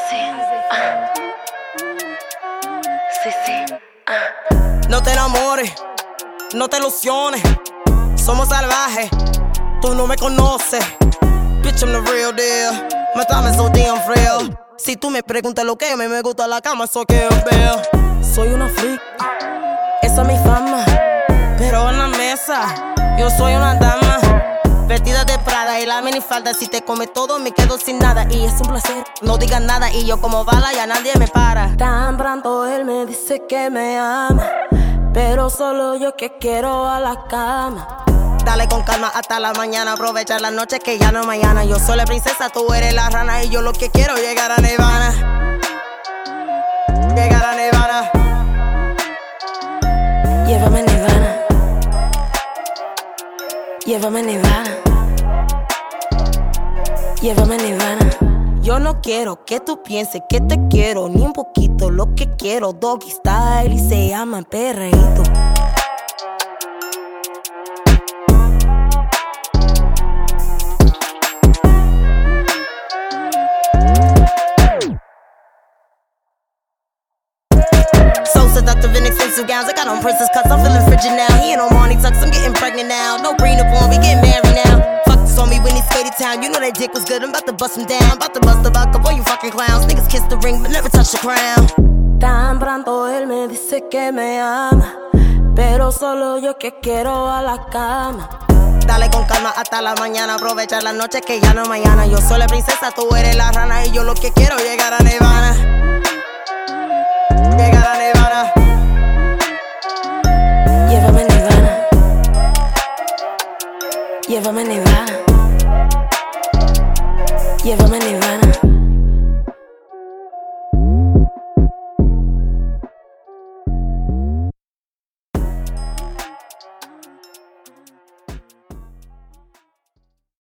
No te enamores, no te ilusiones. Somos salvajes, tú no me conoces. Bitch, I'm the real deal. Me trame so damn frío. Si tú me preguntas lo que me gusta la cama, so que veo. Soy una freak, esa es mi fama. Pero en la mesa, yo soy una dama. Vestida de Prada y la minifalda. Si te come todo, me quedo sin nada. Y es un placer, no digas nada. Y yo como bala, ya nadie me para. Tan pronto él me dice que me ama, pero solo yo que quiero a la cama. Dale con calma hasta la mañana, aprovecha la noche que ya no es mañana. Yo soy la princesa, tú eres la rana. Y yo lo que quiero es llegar a Nirvana. Llegar a Nirvana. Llévame a Nirvana. Llévame a Nirvana. Llévame a Nirvana. Yo no quiero que tú pienses que te quiero, ni un poquito. Lo que quiero, doggy style, y se llama perreíto. So seductive in expensive gowns. I got on princess cuts, I'm feeling frigid now. He ain't on Marnie Tucks, I'm getting pregnant now. No green up on, we getting married now. Fuck this on me when he skated town. You know that dick was good, I'm about to bust him down. About to bust the buck up on you fucking clowns. Niggas kiss the ring, but never touch the crown. Tan pronto él me dice que me ama, pero solo yo que quiero a la cama. Dale con calma hasta la mañana, aprovecha la noche que ya no es mañana. Yo soy la princesa, tú eres la rana. Y yo lo que quiero es llegar a Nirvana. Llegar a Nirvana. Llévame a Nirvana. Llévame a Nirvana. Llévame a Nirvana.